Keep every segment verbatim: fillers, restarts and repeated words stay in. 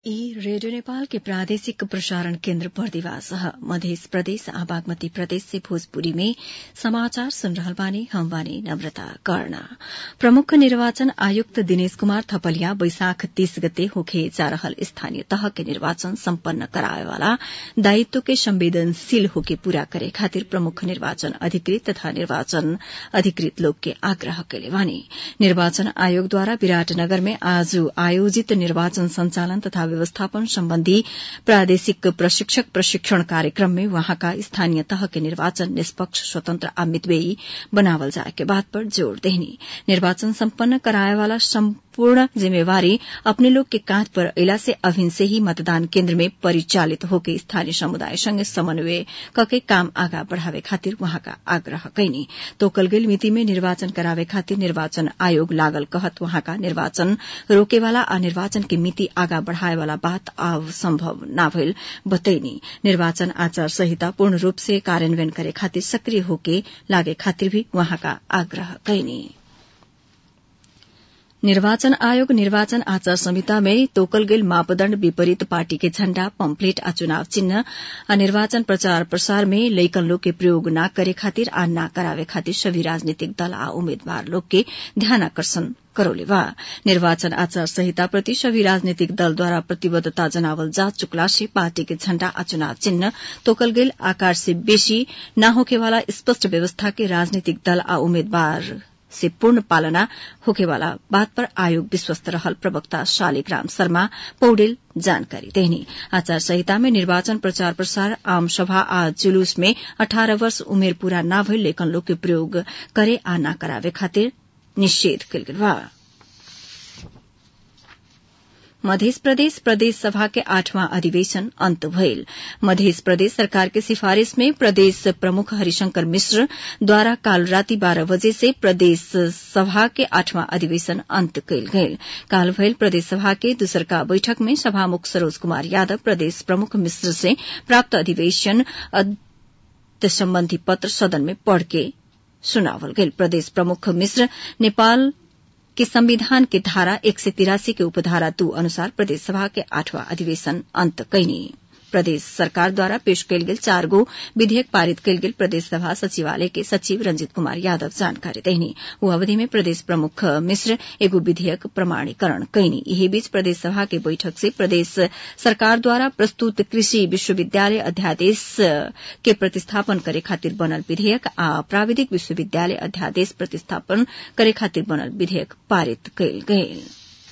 ई रेडियो नेपाल के प्रादेशिक प्रसारण केन्द्र बर्दिवास मध्य प्रदेश आ बागमती प्रदेश से भोजपुरी में समाचार सुन रहल बानी। हम बानी नम्रता कर्ण। प्रमुख निर्वाचन आयुक्त दिनेश कुमार थपलिया बैशाख तीस गते होखे जा रहल स्थानीय तह के निर्वाचन सम्पन्न करावे वाला दायित्व के संवेदनशील होके पूरा करे खातिर प्रमुख निर्वाचन अधिकृत तथा निर्वाचन अधिकृत लोग के आग्रह कैले बानी। निर्वाचन आयोगद्वारा विराटनगर में आज आयोजित निर्वाचन संचालन तथा व्यवस्थापन सम्बन्धी प्रादेशिक प्रशिक्षक प्रशिक्षण कार्यक्रम में वहाँका स्थानीय तह के निर्वाचन निष्पक्ष स्वतन्त्र आ मितव्ययी बनावल जाए के बात पर जोड़ देहनी। निर्वाचन सम्पन्न कराए वाला पूर्ण जिम्मेवारी अपने लोग के कांध पर अइला से अभिन से ही मतदान केन्द्र में परिचालित होके स्थानीय समुदाय संगे समन्वय कके काम आगा बढ़ावे खातिर वहाँका आग्रह कैनी। तोकल गेल मिति में निर्वाचन करावे खातिर निर्वाचन आयोग लागल कहत वहाँका निर्वाचन रोकेवाला आ निर्वाचन के मिति आगा बढ़ाए वाला बात अब संभव न भइल बतैनी। निर्वाचन आचार संहिता पूर्ण रूप से कार्यान्वयन करे खातिर सक्रिय होके लागे खातिर भी वहाँका आग्रह कैनी। निर्वाचन आयोग निर्वाचन आचार संहिता में तोकल गेल मापदण्ड विपरीत पार्टी के झण्डा पम्पलेट आ चुनाव चिन्ह आ निर्वाचन प्रचार प्रसार में लइकन लोग के प्रयोग न करे खातिर आ न करावे खातिर सभी राजनीतिक दल आ उम्मेद्वार लोग के ध्यानाकर्षण करौले बा। निर्वाचन आचार संहिता प्रति सभी राजनीतिक दल द्वारा प्रतिबद्धता जनावल जा चुकला से पार्टी के झण्डा आ चुनाव चिन्ह तोकल गेल आकार से बेसी न होकेवाला स्पष्ट व्यवस्था के राजनीतिक दल आ उम्मेद्वार से पूर्ण पालना होकेवाला बात पर आयोग विश्वस्त रहल प्रवक्ता शालिग्राम शर्मा पौडेल जानकारी देनी। आचार संहिता में निर्वाचन प्रचार प्रसार आम सभा आ जुलूस में अठारह वर्ष उमेर पूरा न भइल लेखन लोग के प्रयोग करे आ न करावे खातिर निषेध कइल गेल बा। मध्य प्रदेश प्रदेश सभा के आठवां अधिवेशन अंत भइल। मध्य प्रदेश सरकार के सिफारिश में प्रदेश प्रमुख हरिशंकर मिश्र द्वारा काल राति बारह बजे से प्रदेश सभा के आठवां अधिवेशन अंत कइल गइल। काल भइल प्रदेश सभा के दूसरका बैठक में सभामुख सरोज कुमार यादव प्रदेश प्रमुख मिश्र से प्राप्त अधिवेशन सम्बन्धी पत्र सदन में पढ़ के सुनावल गइल। प्रदेश प्रमुख मिश्र नेपाल के संविधान के धारा एक सय तिरासी के उपधारा दू अनुसार प्रदेश सभा के आठवां अधिवेशन अंत कैनी। प्रदेश सरकार द्वारा पेश कयल गेल चार गो विधेयक पारित कयल गेल प्रदेश सभा सचिवालय के सचिव रंजीत कुमार यादव जानकारी देनी। वो अवधि में प्रदेश प्रमुख मिश्र एगो विधेयक प्रमाणीकरण कैनी। यही बीच प्रदेश सभा के बैठक से प्रदेश सरकार द्वारा प्रस्तुत कृषि विश्वविद्यालय अध्यादेश के प्रतिस्थापन करे खातिर बनल विधेयक आ प्राविधिक विश्वविद्यालय अध्यादेश प्रतिस्थापन करे खातिर बनल विधेयक पारित कयल गेल।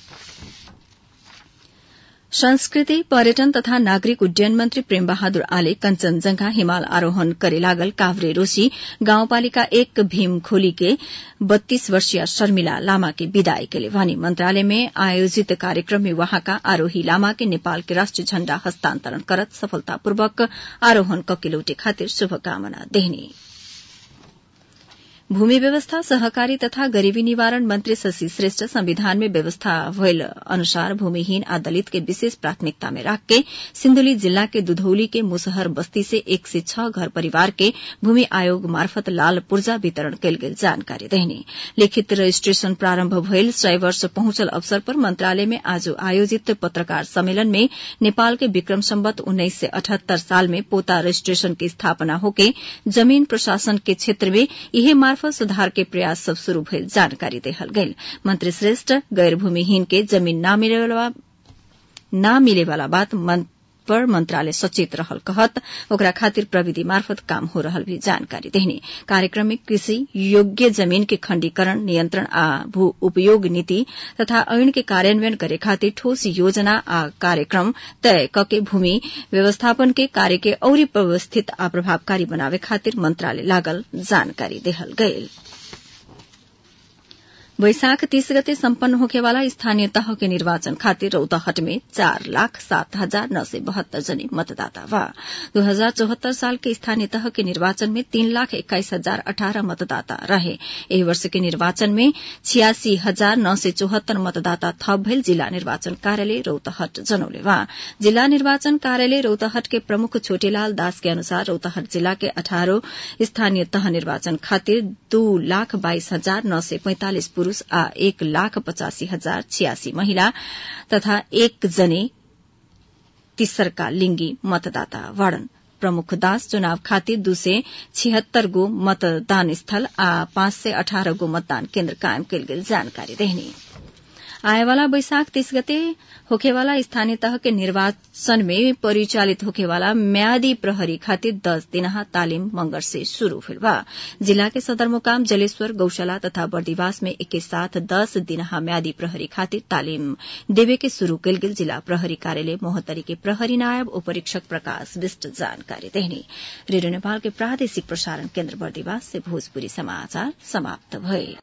संस्कृति पर्यटन तथा नागरिक उड्डयन मंत्री प्रेम बहादुर आले कंचनजंघा हिमाल आरोहण करे लागल काभ्रे रोशी गाउँपालिका एक भीमखोली के बत्तीस वर्षीय शर्मिला लामा के विदाई के लिए वानी मंत्रालय में आयोजित कार्यक्रम में वहाँका आरोही लामा के नेपाल के राष्ट्रिय झण्डा हस्तांतरण करत सफलतापूर्वक आरोहण कके लौटे खातिर शुभकामना देहनी। भूमि व्यवस्था सहकारी तथा गरीबी निवारण मंत्री शशि श्रेष्ठ संविधान में व्यवस्था भइल अनुसार भूमिहीन आ दलित के विशेष प्राथमिकता में राख के सिन्धुली जिल्ला के दुधौली के मुसहर बस्ती से एक से छह घर परिवार के भूमि आयोग मार्फत लाल पूर्जा वितरण कयल गेल जानकारी देहनी। लिखित रजिस्ट्रेशन प्रारम्भ भइल सय वर्ष पहुंचल अवसर पर मंत्रालय में आज आयोजित पत्रकार सम्मेलन में नेपाल के विक्रम सम्वत उन्नाइस सय अठहत्तर साल में पोता रजिस्ट्रेशन की स्थापना होके जमीन प्रशासन के क्षेत्र में यही सुधार के प्रयास सब शुरू भइल जानकारी देहल गइल। मंत्री श्रेष्ठ गैर भूमिहीन के जमीन न मिले वाला न मिले वाला बात पर मंत्रालय सचेत रहल कहत ओकरा खातिर प्रविधि मार्फत काम हो रहल भी जानकारी देहनी। कार्यक्रम में कृषि योग्य जमीन के खण्डीकरण नियंत्रण आ भू उपयोग नीति तथा ऐन के कार्यान्वयन करे खातिर ठोस योजना आ कार्यक्रम तय कके भूमि व्यवस्थापन के कार्य के औरी व्यवस्थित आ प्रभावकारी बनावे खातिर मंत्रालय लागल जानकारी देहल गइल। वैशाख तीस गते सम्पन्न होखेवाला स्थानीय तह के निर्वाचन खातिर रौतहट में चार लाख सात हजार नौ सय बहत्तर जने मतदाता बा। दो हजार चौहत्तर साल के स्थानीय तह के निर्वाचन में तीन लाख इक्कीस हजार अठारह मतदाता रहे। एही वर्ष के निर्वाचन में छियासी हजार नौ सय चौहत्तर मतदाता थप भइल जिला निर्वाचन कार्यालय रौतहट जनौले बा। जिला निर्वाचन कार्यालय रौतहट के प्रमुख छोटेलाल दास के अनुसार रौतहट जिला के अठारह स्थानीय तह निर्वाचन खातिर दो लाख बाइस हजार नौ सय पैंतालिस पुरूष आ एक लाख पचासी हजार छियासी महिला तथा एक जने तीसरका लिंगी मतदाता वाड़न। प्रमुख दास चुनाव खातिर दू सय छिहत्तर गो मतदान स्थल आ पाँच सय अठारह गो मतदान केन्द्र कायम कयल गेल जानकारी देहनी। आएवाला बैशाख तीस गते होखेवाला स्थानीय तह के निर्वाचन में परिचालित होखेवाला म्यादी प्रहरी खातिर दस दिनहा तालिम मंगर से शुरू भेल बा। जिला के सदरमुकाम जलेश्वर गौशाला तथा बर्दिवास में एके साथ दस दिनहा म्यादी प्रहरी खातिर तालिम देवे के शुरू कयल गेल जिला प्रहरी कार्यालय मोहतरी के प्रहरी नायब उपरीक्षक प्रकाश विष्ट जानकारी देहनी। रेडियो नेपाल के प्रादेशिक प्रसारण केन्द्र बर्दिवास से भोजपुरी समाचार समाप्त भए।